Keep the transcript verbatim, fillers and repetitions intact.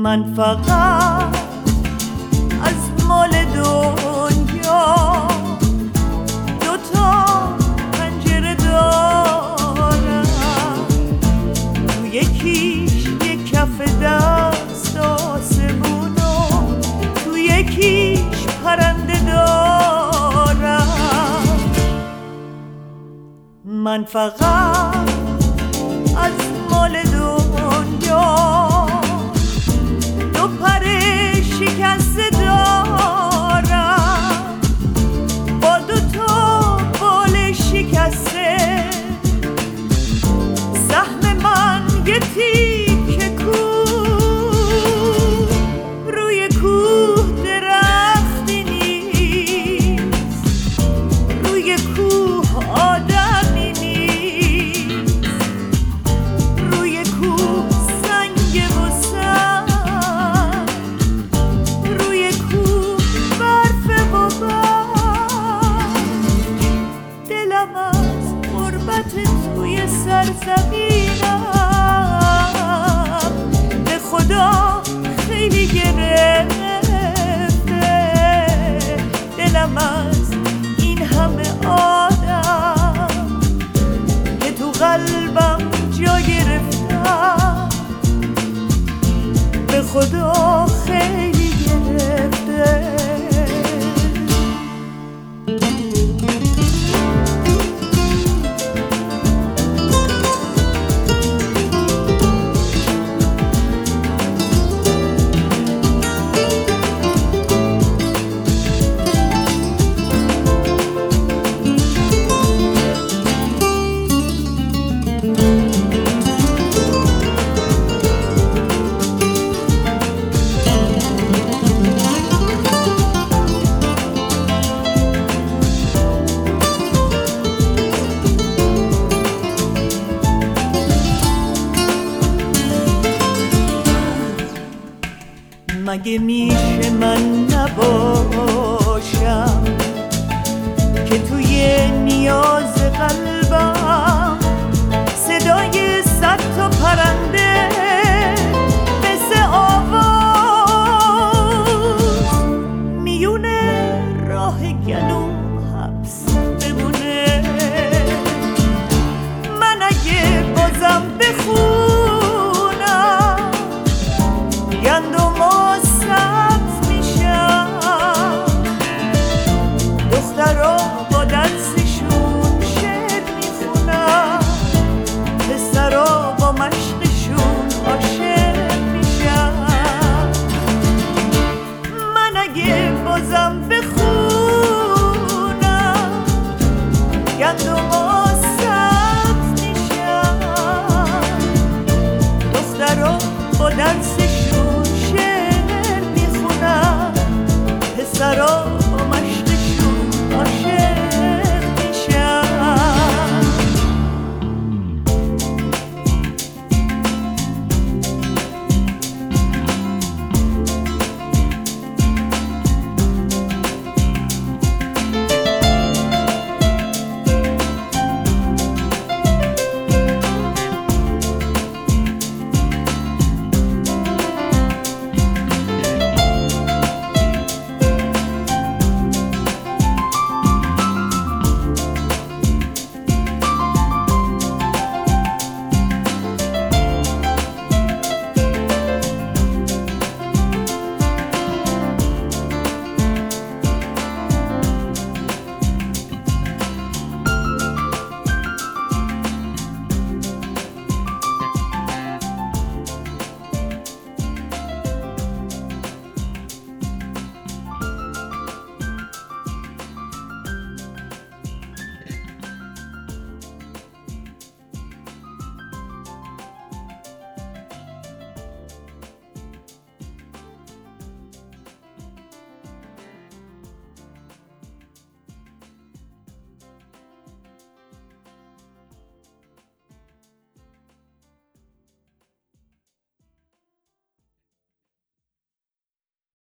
من فقط از مال دنیا دوتا پنجره دارم، تو یکیش یک کف دست آسمون و تو یکیش پرنده دارم. من فقط از مال دنیا دو پر شکسته دارم، با دو تا بال شکسته. سهم من یه تیکه کوه، روی کوه درختی نیست، روی کوه آدمی نیست، روی کوه سنگ و سنگ، روی کوه برف و برف. دلم از غربت توی سرزمینم به خدا خیلی گرفته. دلم از این همه آدم که تو قلبم جا گرفتم به خدا خیلی گرفته. مگه میشه من نباشم که توی نیاز قلب